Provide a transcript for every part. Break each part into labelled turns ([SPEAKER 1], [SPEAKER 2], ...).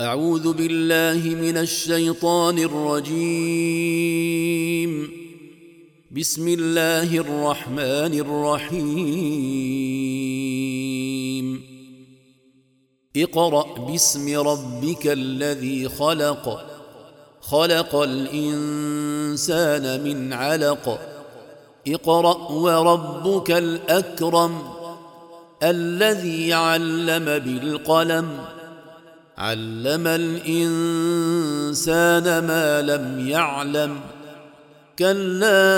[SPEAKER 1] أعوذ بالله من الشيطان الرجيم. بسم الله الرحمن الرحيم. اقرأ باسم ربك الذي خلق، خلق الإنسان من علق. اقرأ وربك الأكرم الذي علم بالقلم، علم الإنسان ما لم يعلم. كلا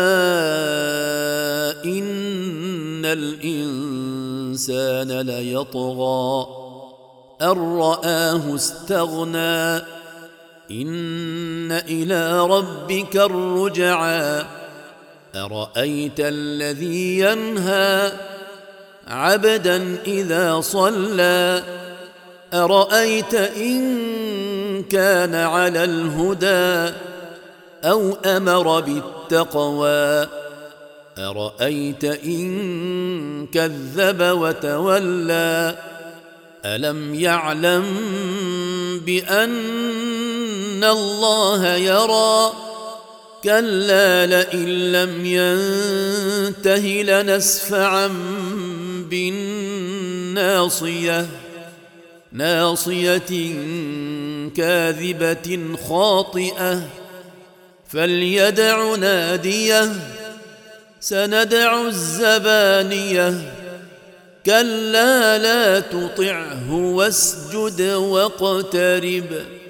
[SPEAKER 1] إن الإنسان ليطغى أن رآه استغنى. إن إلى ربك الرجعى. أرأيت الذي ينهى عبدا إذا صلى، أرأيت إن كان على الهدى أو أمر بالتقوى، أرأيت إن كذب وتولى. ألم يعلم بأن الله يرى؟ كلا لئن لم ينته لنسفعا بالناصية، ناصية كاذبة خاطئة. فليدع ناديه، سندع الزبانية. كلا لا تطعه واسجد واقترب.